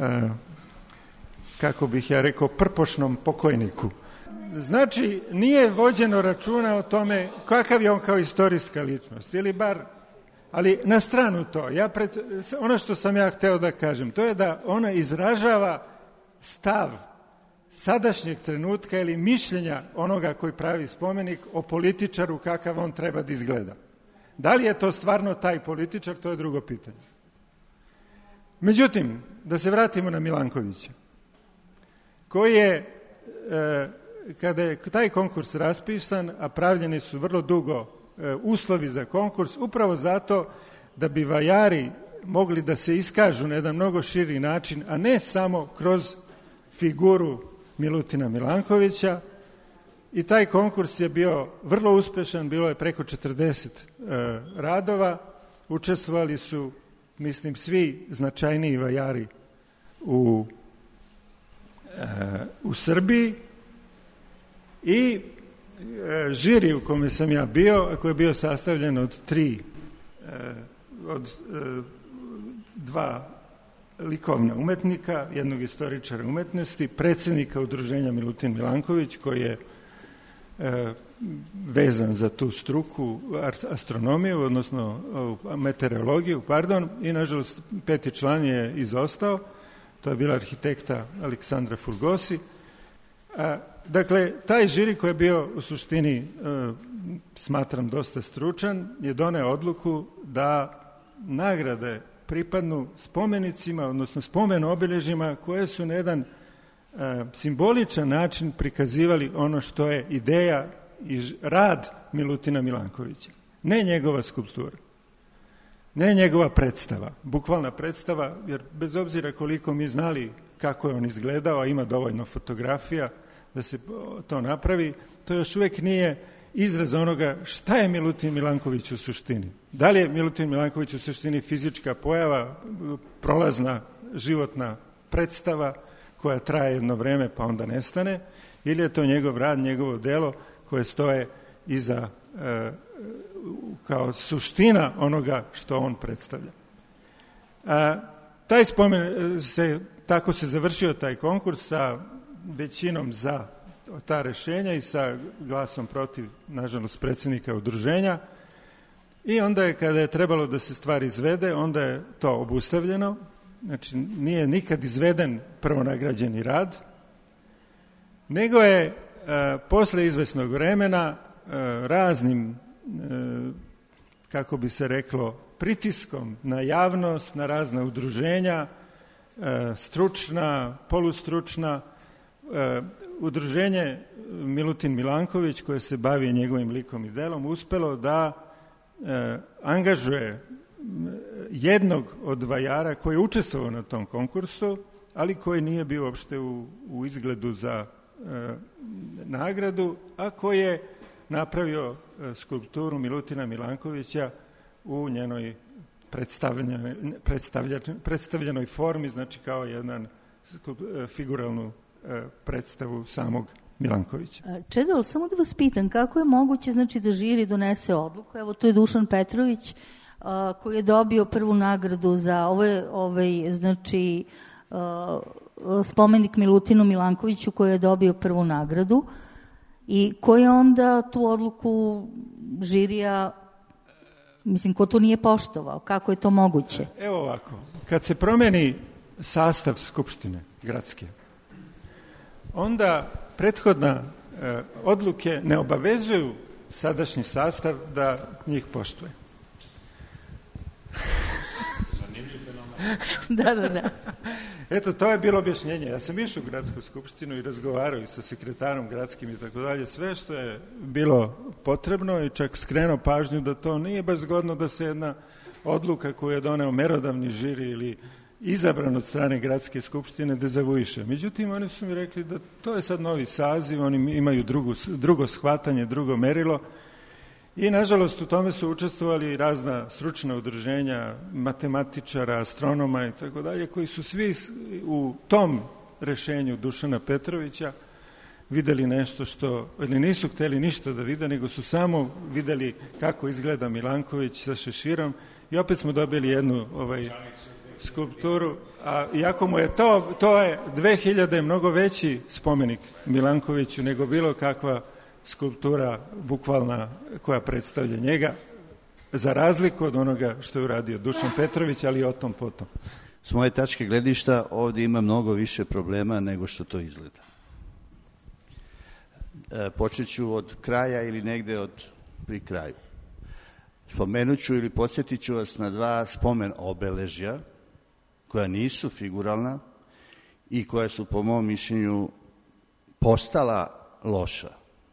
kako bih ja rekao, prpošnom pokojniku, znači, nije vođeno računa o tome kakav je on kao istorijska ličnost, ili bar. Ali na stranu to, ja pred, ono što sam ja hteo da kažem, to je da ona izražava stav sadašnjeg trenutka ili mišljenja onoga koji pravi spomenik o političaru kakav on treba da izgleda. Da li je to stvarno taj političar, to je drugo pitanje. Međutim, da se vratimo na Milankovića, koji je, e, kada je taj konkurs raspisan, a pravljeni su vrlo dugo uslovi za konkurs, upravo zato da bi vajari mogli da se iskažu na jedan mnogo širi način, a ne samo kroz figuru Milutina Milankovića. I taj konkurs je bio vrlo uspešan, bilo je preko četrdeset e, radova, učestvovali su, mislim, svi značajniji vajari u, e, u Srbiji i žiri u kome sam ja bio, a koji je bio sastavljen od tri, od dva likovna umetnika, jednog istoričara umetnosti, predsjednika udruženja Milutin Milanković, koji je vezan za tu struku, astronomiju, odnosno meteorologiju, pardon, i nažalost peti član je izostao, to je bila arhitekta Aleksandra Fulgosi. Dakle, taj žiri koji je bio u suštini, e, smatram, dosta stručan, je doneo odluku da nagrade pripadnu spomenicima, odnosno spomen obilježjima koje su na jedan e, simboličan način prikazivali ono što je ideja i rad Milutina Milankovića. Ne njegova skulptura, ne njegova predstava, bukvalna predstava, jer bez obzira koliko mi znali kako je on izgledao, a ima dovoljno fotografija da se to napravi, to još uvijek nije izraz onoga šta je Milutin Milanković u suštini. Da li je Milutin Milanković u suštini fizička pojava, prolazna životna predstava koja traje jedno vreme pa onda nestane, ili je to njegov rad, njegovo delo koje stoje iza e, kao suština onoga što on predstavlja. A, taj spomen se, tako se završio taj konkurs sa većinom za ta rešenja i sa glasom protiv, nažalost, predsjednika udruženja. I onda je, kada je trebalo da se stvar izvede, onda je to obustavljeno. Znači, nije nikad izveden prvonagrađeni rad, nego je a, posle izvesnog vremena a, raznim, a, kako bi se reklo, pritiskom na javnost, na razna udruženja, a, stručna, polustručna, a, udruženje Milutin Milanković, koje se bavi njegovim likom i delom, uspelo da e, angažuje jednog od vajara koji je učestvovao na tom konkursu, ali koji nije bio uopšte u, u izgledu za e, nagradu, a koji je napravio e, skulpturu Milutina Milankovića u njenoj predstavljenoj, predstavljenoj formi, znači kao jedan e, figuralnu predstavu samog Milankovića. Čedol, samo da vas pitam, kako je moguće, znači, da žiri donese odluku? Evo, tu je Dušan Petrović, a, koji je dobio prvu nagradu za ovaj, ovaj znači, a, spomenik Milutinu Milankoviću, koji je dobio prvu nagradu i koji je onda tu odluku žirija, mislim, ko to nije poštovao? Kako je to moguće? Evo ovako, kad se promeni sastav Skupštine gradske, onda prethodna e, odluke ne obavezuju sadašnji sastav da njih poštuje. Zanimljiv fenomen. Da, da, da. Eto, to je bilo objašnjenje. Ja sam išao u gradsku skupštinu i razgovarao i sa sekretarom gradskim i tako dalje. Sve što je bilo potrebno i čak skrenuo pažnju da to nije baš zgodno da se jedna odluka koju je doneo merodavni žiri ili izabran od strane gradske skupštine dezavuiše. Međutim, oni su mi rekli da to je sad novi saziv, oni imaju drugu, drugo shvatanje, drugo merilo i, nažalost, u tome su učestvovali razna stručna udruženja, matematičara, astronoma i tako dalje, koji su svi u tom rešenju Dušana Petrovića videli nešto što, ili nisu hteli ništa da vide, nego su samo videli kako izgleda Milanković sa šeširom i opet smo dobili jednu ovaj, skulpturu, a iako mu je to, to je dve hiljade mnogo veći spomenik Milankoviću nego bilo kakva skulptura bukvalna koja predstavlja njega, za razliku od onoga što je uradio Dušan Petrović, ali i o tom potom. S moje tačke gledišta ovdje ima mnogo više problema nego što to izgleda. E, počet ću od kraja ili negde od pri kraju. Spomenut ću ili podsjetit ću vas na dva spomen obeležja koja nisu figuralna i koja su, po mom mišljenju, postala loša.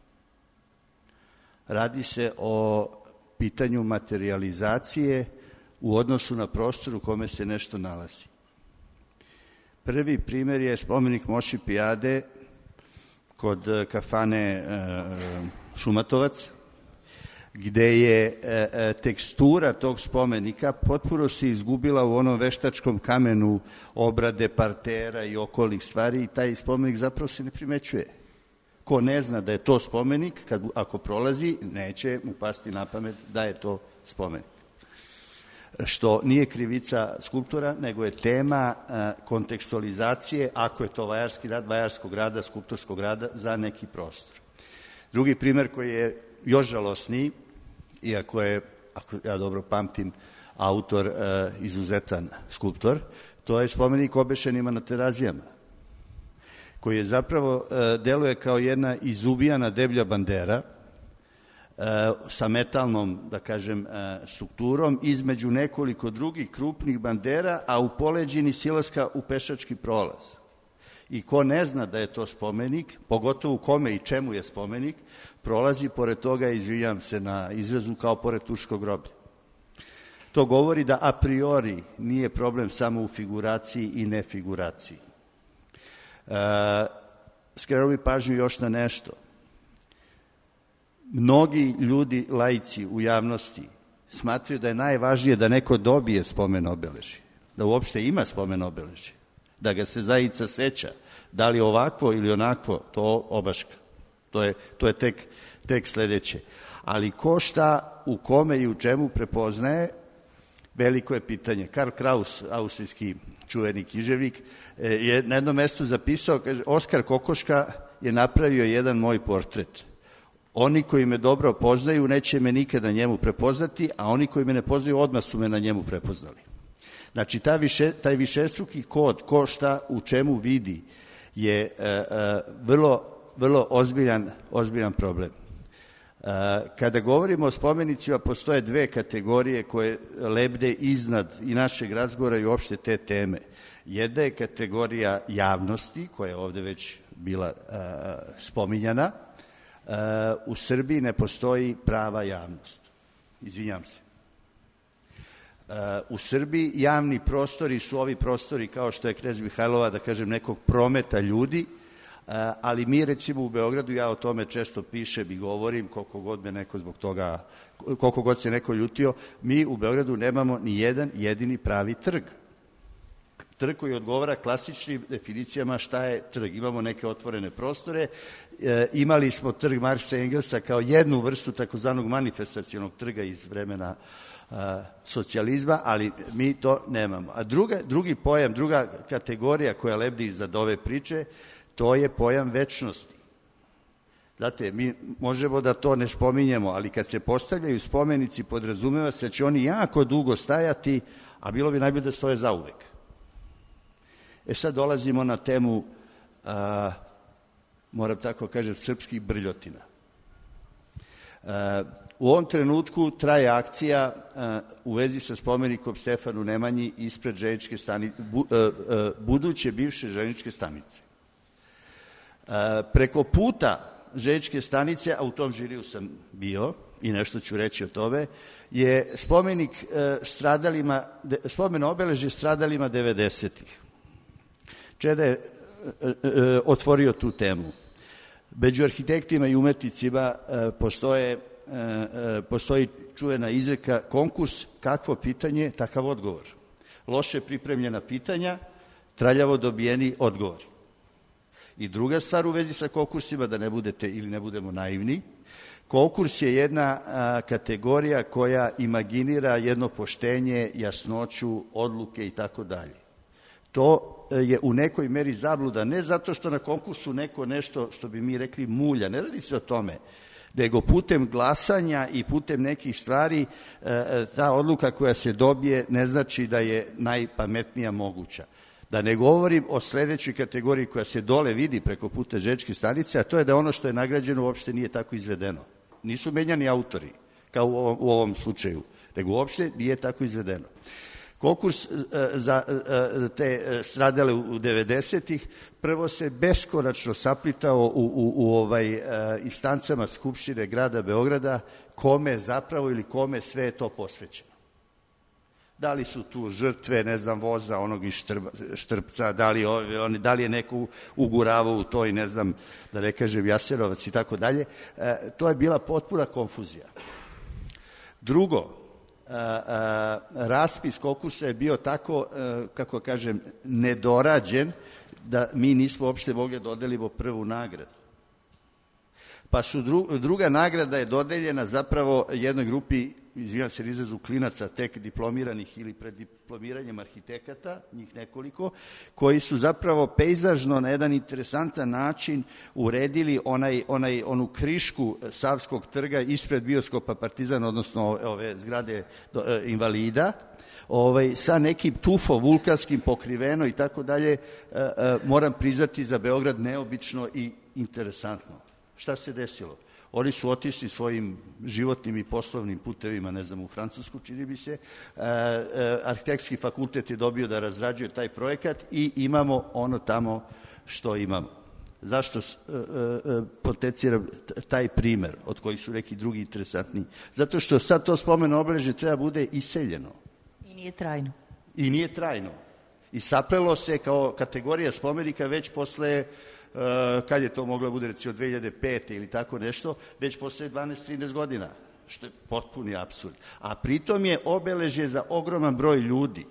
Radi se o pitanju materializacije u odnosu na prostor u kome se nešto nalazi. Prvi primjer je spomenik Moši Pijade kod kafane Šumatovac, gde je tekstura tog spomenika potpuno se izgubila u onom veštačkom kamenu obrade partera i okolnih stvari i taj spomenik zapravo se ne primećuje. Ko ne zna da je to spomenik, kad, ako prolazi, neće mu pasti na pamet da je to spomenik. Što nije krivica skulptora, nego je tema kontekstualizacije, ako je to vajarski rad, vajarskog rada, skulptorskog rada za neki prostor. Drugi primjer koji je još žalosniji, iako je, ako ja dobro pamtim, autor izuzetan skulptor, to je spomenik obešenima na Terazijama, koji je zapravo deluje kao jedna izubijana deblja bandera, sa metalnom, da kažem, strukturom između nekoliko drugih krupnih bandera, a u poleđini silaska u pešački prolaz. I ko ne zna da je to spomenik, pogotovo kome i čemu je spomenik, prolazi pored toga, izvinjam se na izrazu, kao pored turskog groblja. To govori da a priori nije problem samo u figuraciji i nefiguraciji. E, skrenuo bi pažnju još na nešto. Mnogi ljudi, laici u javnosti, smatraju da je najvažnije da neko dobije spomen obeležje, da uopšte ima spomen obeležje, da ga se zaista seća, da li ovakvo ili onakvo, to obaška. To je, to je tek, tek sledeće. Ali ko šta, u kome i u čemu prepoznaje, veliko je pitanje. Karl Kraus, austrijski čuveni književnik, je na jednom mestu zapisao, kaže, Oskar Kokoška je napravio jedan moj portret. Oni koji me dobro poznaju neće me nikada njemu prepoznati, a oni koji me ne poznaju odmah su me na njemu prepoznali. Znači, taj, više, taj višestruki kod, ko šta u čemu vidi, je e, e, vrlo, vrlo ozbiljan, ozbiljan problem. E, kada govorimo o spomenicima, postoje dve kategorije koje lebde iznad i našeg razgovora i uopšte te teme. Jedna je kategorija javnosti, koja je ovde već bila e, spominjana. E, u Srbiji ne postoji prava javnost. Izvinjam se. U Srbiji javni prostori su ovi prostori kao što je Knez Mihajlova, da kažem, nekog prometa ljudi, ali mi recimo u Beogradu, ja o tome često pišem i govorim, koliko god me neko zbog toga, koliko god se neko ljutio, mi u Beogradu nemamo ni jedan jedini pravi trg. Trg koji odgovara klasičnim definicijama šta je trg. Imamo neke otvorene prostore, e, imali smo trg Marksa i Engelsa kao jednu vrstu takozvanog manifestacionog trga iz vremena a, socijalizma, ali mi to nemamo. A druga, drugi pojam, druga kategorija koja lebdi iznad ove priče, to je pojam večnosti. Znate, mi možemo da to ne spominjemo, ali kad se postavljaju spomenici, podrazumeva se da će oni jako dugo stajati, a bilo bi najbolje da stoje zauvek. E sad dolazimo na temu, a, moram tako kažem, srpskih brljotina. A, u ovom trenutku traje akcija a, u vezi sa spomenikom Stefanu Nemanji ispred željezničke stanice, bu, a, a, buduće bivše željezničke stanice. A, preko puta željezničke stanice, a u tom žiriju sam bio i nešto ću reći o tome, je spomenik a, stradalima, de, spomen obeležje stradalima devedesetih. Čeda je e, e, otvorio tu temu. Među arhitektima i umetnicima e, postoje, e, e, postoji čuvena izreka, konkurs, kakvo pitanje, takav odgovor. Loše pripremljena pitanja, traljavo dobijeni odgovori. I druga stvar u vezi sa konkursima, da ne budete ili ne budemo naivni, konkurs je jedna a, kategorija koja imaginira jedno poštenje, jasnoću, odluke i tako dalje. To je u nekoj meri zabluda, ne zato što na konkursu neko nešto, što bi mi rekli, mulja, ne radi se o tome, nego putem glasanja i putem nekih stvari ta odluka koja se dobije ne znači da je najpametnija moguća. Da ne govorim o sledećoj kategoriji koja se dole vidi preko puta željezničke stanice, a to je da ono što je nagrađeno uopšte nije tako izvedeno. Nisu menjani autori, kao u ovom, u ovom slučaju, nego uopšte nije tako izvedeno. Konkurs za te stradale u devedesetih prvo se beskonačno saplitao u, u, u ovaj, instancama Skupštine grada Beograda kome zapravo ili kome sve je to posvećeno. Da li su tu žrtve, ne znam, voza, onog iz Štrpca, da li, oni, da li je neko uguravao u to i ne znam, da ne kažem Jaserovac i tako dalje. To je bila potpuna konfuzija. Drugo, A, a, raspis konkursa je bio tako, a, kako kažem, nedorađen da mi nismo uopšte mogli da dodelimo prvu nagradu. Pa su dru, druga nagrada je dodeljena zapravo jednoj grupi, izvinjam se izrazu, klinaca tek diplomiranih ili pred diplomiranjem arhitekata, njih nekoliko, koji su zapravo pejzažno na jedan interesantan način uredili onaj, onaj, onu krišku Savskog trga ispred bioskopa Partizan, odnosno ove, ove zgrade do, e, invalida, ovaj, sa nekim tufo vulkanskim pokriveno i tako dalje, e, e, moram priznati za Beograd neobično i interesantno. Šta se desilo? Oni su otišli svojim životnim i poslovnim putevima, ne znam, u Francusku, čini mi se. E, e, arhitektski fakultet je dobio da razrađuje taj projekat i imamo ono tamo što imamo. Zašto e, e, potenciram taj primer, od kojih su neki drugi interesantni? Zato što sad to spomen obeležje treba bude iseljeno. I nije trajno. I nije trajno. I saplelo se kao kategorija spomenika već posle, uh, kad je to moglo bude, recimo dve hiljade pete ili tako nešto, već posle dvanaest trinaest godina, što je potpuni apsurd. A pritom je obeležje za ogroman broj ljudi.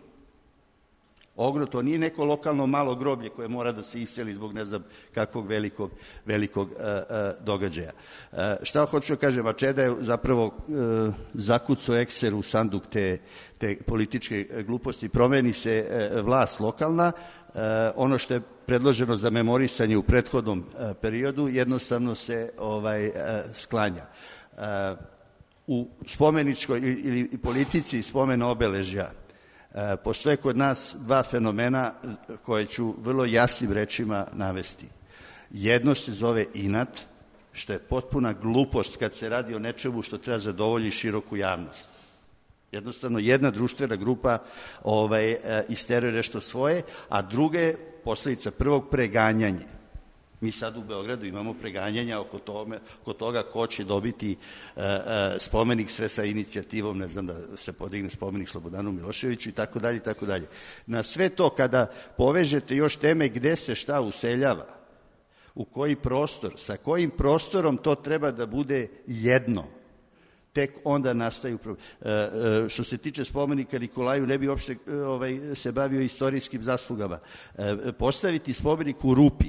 Ogro, to nije neko lokalno malo groblje koje mora da se iseli zbog ne znam kakvog velikog, velikog uh, uh, događaja. Uh, šta hoću da kažem, a Čeda je zapravo uh, zakucao ekser u sanduk te, te političke gluposti, promeni se uh, vlast lokalna, uh, ono što je predloženo za memorisanje u prethodnom uh, periodu jednostavno se ovaj uh, sklanja. Uh, u spomeničkoj ili politici spomena obeležja postoje kod nas dva fenomena koje ću vrlo jasnim rečima navesti. Jedno se zove inat, što je potpuna glupost kad se radi o nečemu što treba zadovoljiti široku javnost. Jednostavno, jedna društvena grupa ovaj, isteruje nešto svoje, a druga je posledica prvog preganjanje. Mi sad u Beogradu imamo preganjanja oko, tome, oko toga ko će dobiti uh, uh, spomenik, sve sa inicijativom, ne znam, da se podigne spomenik Slobodanu Miloševiću i tako dalje, i tako dalje. Na sve to, kada povežete još teme gde se šta useljava, u koji prostor, sa kojim prostorom to treba da bude jedno, tek onda nastaju problemi. Uh, uh, što se tiče spomenika Nikolaju, ne bi uopšte uh, ovaj, se bavio istorijskim zaslugama. Uh, postaviti spomenik u Rupi,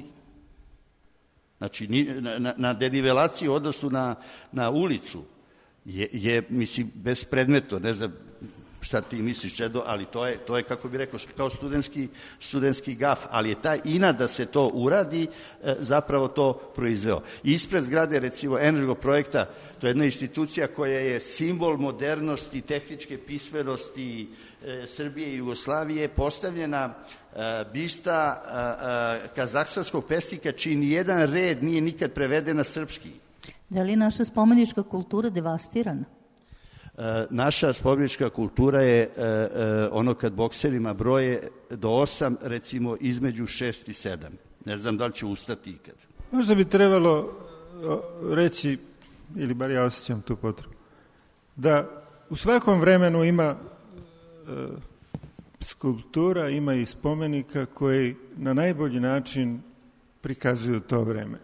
znači na, na denivelaciji u odnosu na, na ulicu je, je, mislim, bespredmetno, ne znam šta ti misliš, Čedo, ali to je, to je kako bi rekao, kao studentski, studentski gaf, ali je taj inat da se to uradi e, zapravo to proizveo. Ispred zgrade, recimo, Energoprojekta, to je jedna institucija koja je simbol modernosti, tehničke pismenosti e, Srbije i Jugoslavije, postavljena e, bista e, e, kazahstanskog pesnika, čiji nijedan red nije nikad preveden na srpski. Da li je naša spomenička kultura devastirana? Naša spomenička kultura je e, e, ono kad bokserima broje do osam, recimo između šest i sedam. Ne znam da li će ustati ikad. Možda bi trebalo reći, ili bar ja osjećam tu potrebu, da u svakom vremenu ima e, skulptura, ima i spomenika koji na najbolji način prikazuju to vreme.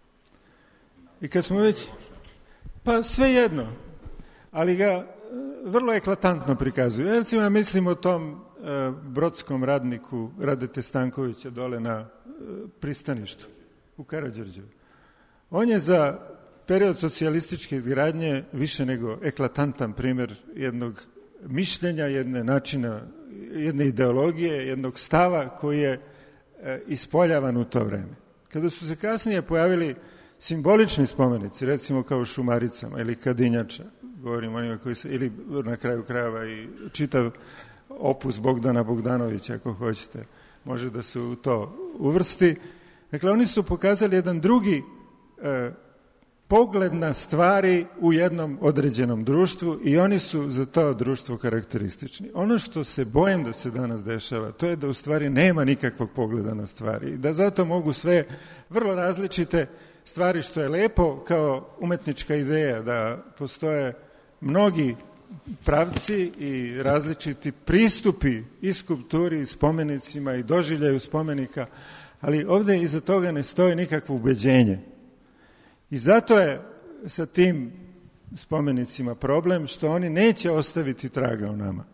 I kad smo već, pa sve jedno, ali ga vrlo eklatantno prikazuju. Recimo, ja mislim o tom e, brodskom radniku Radete Stankovića dole na e, pristaništu u Karađorđu. On je za period socijalističke izgradnje više nego eklatantan primjer jednog mišljenja, jedne načina, jedne ideologije, jednog stava koji je e, ispoljavan u to vreme. Kada su se kasnije pojavili simbolični spomenici, recimo kao Šumaricama ili Kadinjača, govorim o njima koji se, ili na kraju krajeva i čitav opus Bogdana Bogdanovića, ako hoćete, može da se u to uvrsti. Dakle, oni su pokazali jedan drugi e, pogled na stvari u jednom određenom društvu i oni su za to društvo karakteristični. Ono što se bojim da se danas dešava, to je da u stvari nema nikakvog pogleda na stvari i da zato mogu sve vrlo različite stvari, što je lepo kao umetnička ideja, da postoje mnogi pravci i različiti pristupi i skulpturi i spomenicima i doživljaju spomenika, ali ovde iza toga ne stoji nikakvo ubeđenje. I zato je sa tim spomenicima problem što oni neće ostaviti traga o nama,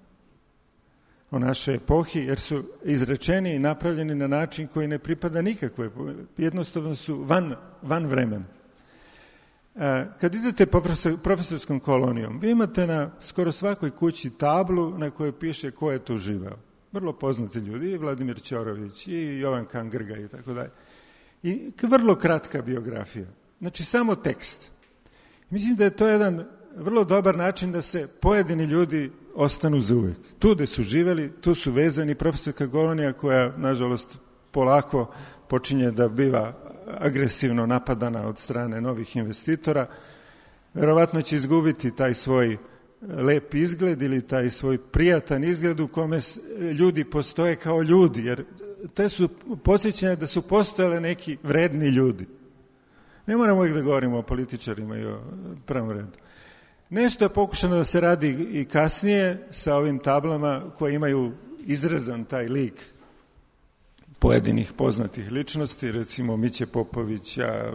o našoj epohi, jer su izrečeni i napravljeni na način koji ne pripada nikakvoj, jednostavno su van, van vremena. Kad idete profesor, profesorskom kolonijom, vi imate na skoro svakoj kući tablu na kojoj piše ko je tu živeo. Vrlo poznati ljudi, i Vladimir Ćorović, i Jovan Kangrga i tako dalje. I vrlo kratka biografija. Znači, samo tekst. Mislim da je to jedan vrlo dobar način da se pojedini ljudi ostanu za uvek. Tu gde su živeli, tu su vezani. Profesorska kolonija koja, nažalost, polako počinje da biva agresivno napadana od strane novih investitora, verovatno će izgubiti taj svoj lep izgled ili taj svoj prijatan izgled u kome ljudi postoje kao ljudi, jer te su podsjećanja da su postojale neki vredni ljudi. Ne moramo uvijek da govorimo o političarima i o prvom redu. Nešto je pokušano da se radi i kasnije sa ovim tablama koje imaju izrezan taj lik pojedinih poznatih ličnosti, recimo Miće Popovića,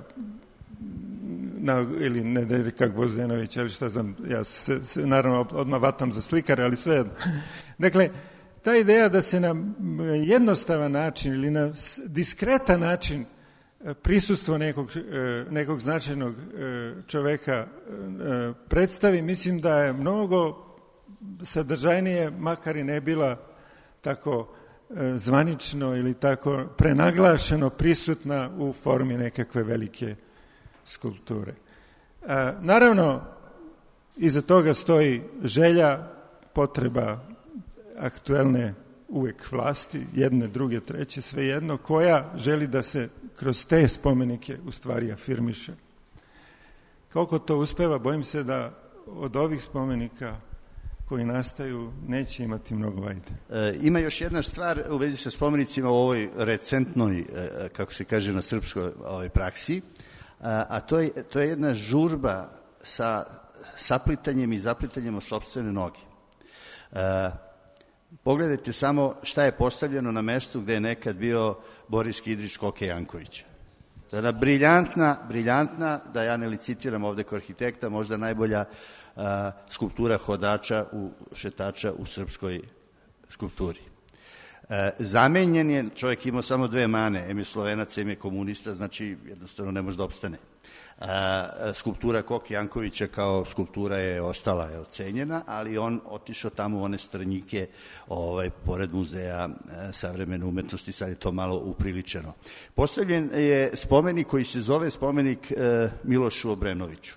na, ili Nedeljka Gvozdenovića, ili šta znam, ja se, se naravno odmah vatam za slikare, ali sve jedno. Dakle, ta ideja da se na jednostavan način ili na diskretan način prisustvo nekog, nekog značajnog čoveka predstavi, mislim da je mnogo sadržajnije, makar i ne bila tako zvanično ili tako prenaglašeno prisutna u formi nekakve velike skulpture. Naravno, iza toga stoji želja, potreba aktuelne uvek vlasti, jedne, druge, treće, svejedno, koja želi da se kroz te spomenike u stvari afirmiše. Koliko to uspeva, bojim se da od ovih spomenika koji nastaju neće imati mnogo vajde. E, ima još jedna stvar u vezi sa spomenicima u ovoj recentnoj, e, kako se kaže na srpskoj ovoj praksi, a, a to je, to je jedna žurba sa saplitanjem i zaplitanjem o sopstvene noge. E, pogledajte samo šta je postavljeno na mestu gde je nekad bio Boris Kidrić Koke Janković. Tada briljantna, briljantna, da ja ne licitiram ovde kao arhitekta, možda najbolja a, skulptura hodača, u, šetača u srpskoj skulpturi. E, zamenjen je, čovjek imao samo dve mane, em je Slovenac, em je komunista, znači jednostavno ne može da opstane. E, skulptura Koke Jankovića kao skulptura je ostala je ocenjena, ali on otišao tamo u one strnjike ovaj, pored muzeja e, savremene umetnosti, sad je to malo upriličeno. Postavljen je spomenik koji se zove spomenik e, Milošu Obrenoviću.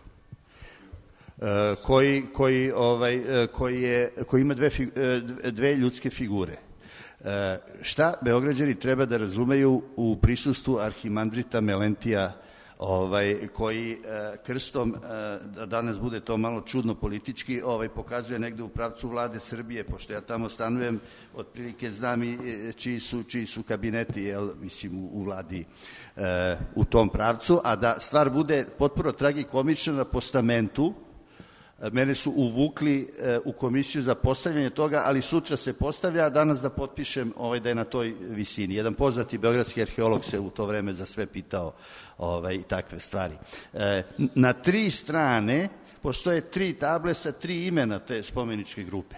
Koji, koji, ovaj, koji, je, koji ima dve, dve ljudske figure. E, šta Beograđani treba da razumeju u prisustvu arhimandrita Melentija, ovaj, koji e, krstom, e, da danas bude to malo čudno politički, ovaj, pokazuje negde u pravcu vlade Srbije, pošto ja tamo stanujem, otprilike znam i čiji su, čiji su kabineti, jel, mislim, u, u vladi e, u tom pravcu, a da stvar bude potpuno tragikomična na postamentu. Mene su uvukli e, u komisiju za postavljanje toga, ali sutra se postavlja, a danas da potpišem ovaj, da je na toj visini. Jedan poznati beogradski arheolog se u to vreme za sve pitao ovaj, takve stvari. E, na tri strane postoje tri table sa tri imena te spomeničke grupe.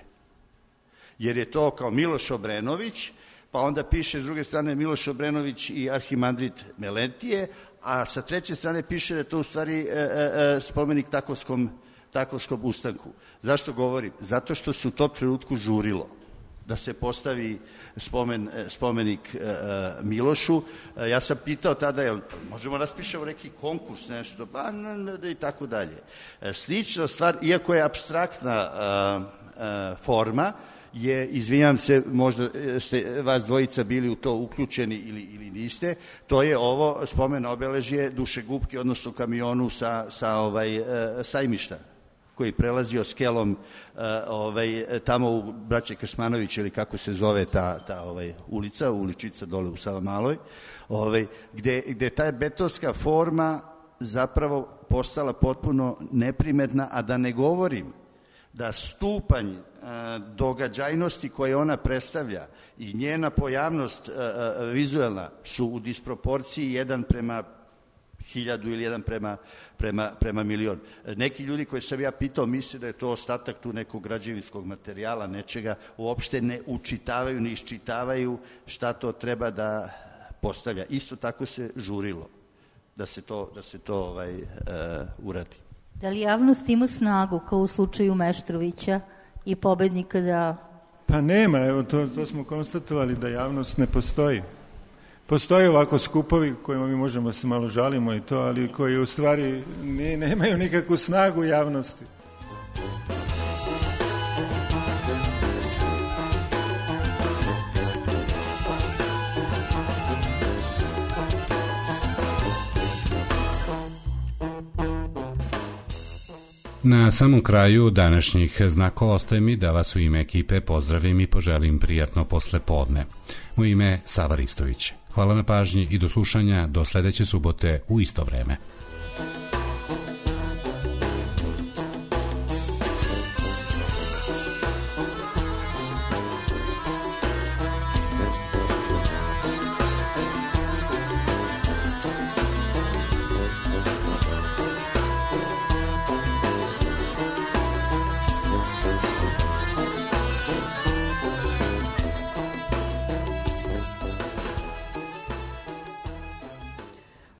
Jer je to kao Miloš Obrenović, pa onda piše s druge strane Miloš Obrenović i arhimandrit Melentije, a sa treće strane piše da je to u stvari e, e, spomenik Takovskom Takovskom ustanku. Zašto govorim? Zato što se u tom trenutku žurilo da se postavi spomen, spomenik e, Milošu. E, ja sam pitao tada, jel, možemo raspišemo neki konkurs, nešto, pa i tako dalje. E, slična stvar, iako je apstraktna e, e, forma, je, izvinjam se, možda ste vas dvojica bili u to uključeni ili, ili niste, to je ovo spomen obeležje dušegupke, odnosno kamionu sa, sa ovaj, e, sajmišta, koji prelazio skelom uh, ovaj, tamo u Braće Krsmanović ili kako se zove ta, ta ovaj, ulica, uličica dole u Savamaloj, ovaj, gde, gde ta betonska forma zapravo postala potpuno neprimetna, a da ne govorim da stupanj uh, događajnosti koje ona predstavlja i njena pojavnost uh, vizuelna su u disproporciji jedan prema hiljadu ili jedan prema, prema, prema milion. Neki ljudi koji sam ja pitao misle da je to ostatak tu nekog građevinskog materijala, nečega, uopšte ne učitavaju, ne iščitavaju šta to treba da postavlja. Isto tako se žurilo da se to, da se to ovaj, uh, uradi. Da li javnost ima snagu, kao u slučaju Meštrovića i pobednika da... Pa nema, evo, to, to smo konstatovali da javnost ne postoji. Postoje ovako skupovi kojima mi možemo se malo žalimo i to, ali koji u stvari ne, nemaju nikakvu snagu javnosti. Na samom kraju današnjih znakova ostaje mi da vas u ime ekipe pozdravim i poželim prijatno poslepodne. U ime Sava Ristović. Hvala na pažnji i do slušanja do sledeće subote u isto vreme.